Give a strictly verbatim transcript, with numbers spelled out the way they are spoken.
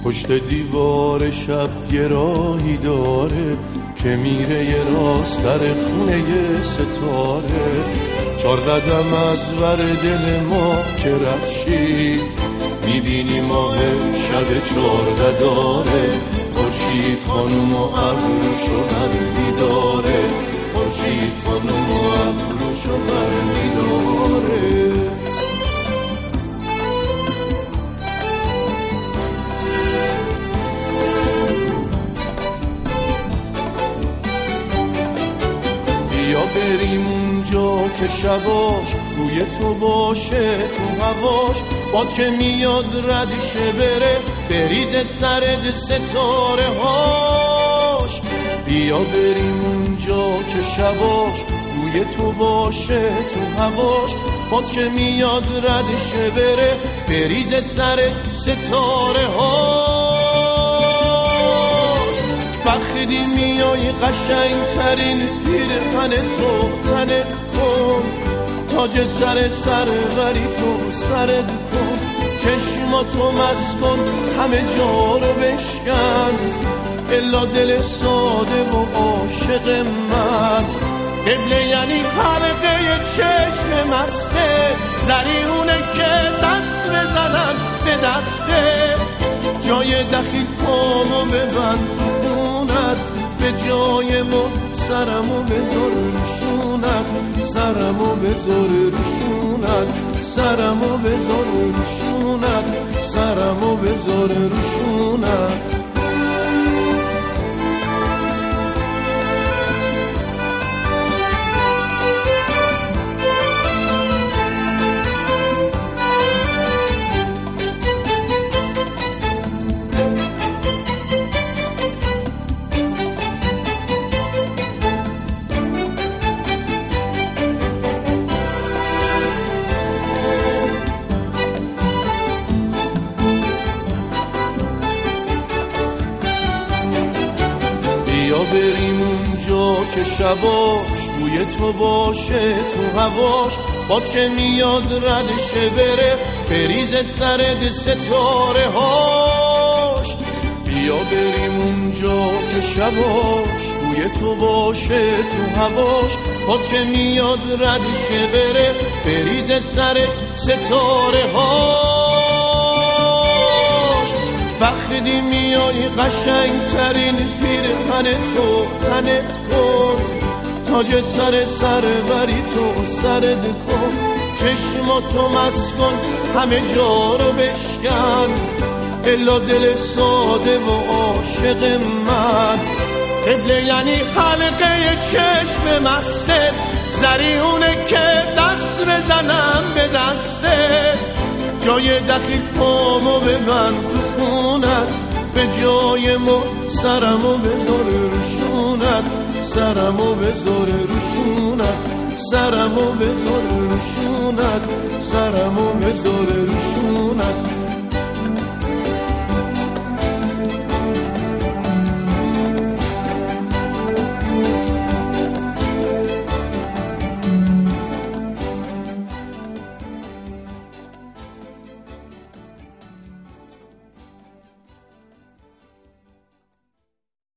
پشت دیوار شب یه راهی داره که میره یه راست در خونه ستاره. چار قدم از ور دل ما که رد میبینی ماه شب چارده داره. خورشید خانم و ابروشو برمی داره، خورشید خانم و ابروشو برمی داره. بیا بریم اونجا که شباش روی تو باشه، تو هواش باد که میاد ردشه بره بریز سرد ستاره هاش. بیا بریم اونجا که شباش روی تو باشه، تو هواش باد که میاد ردشه بره بریز سرد ستاره هاش. وقتی میای قشنگ ترین پیرهن تو تنت کن، تاج سر سر غری تو سرد کن، چشماتو مست کن همه جا رو بشکن، الا دل ساده و عاشق من. قبله یعنی حلقه چشم مسته، زریونه که دست بزنم به دسته، جای دخیل پامو ببند تو خونت، به جای ما سرمو بذار روشونت، سرمو بذار روشونت، سرمو بذار روشونت، سرمو بذار روشونت. بیا بریم اونجا که شباش بوی تو باشه، تو هواش باد که میاد ردشه بره بریز سرد ستاره هاش. بیا بریم اونجا که شباش بوی تو باشه، تو هواش باد که میاد ردشه بره بریز سرد ستاره هاش. وقتی میای قشنگ ترین پیرهن تو تنت کن، تاج سر سر بری تو سرد کن، چشماتو مست کن همه جا رو بشکن، الا دل ساده و عاشق من. قبله یعنی حلقه چشم مسته، زریونه که دست بزنم به دستت، جای دخیل پامو ببند تو خونت، به جای ما سرمو بذار روشونت، سرمو بذار روشونت، سرمو بذار روشونت، سرمو بذار روشونت.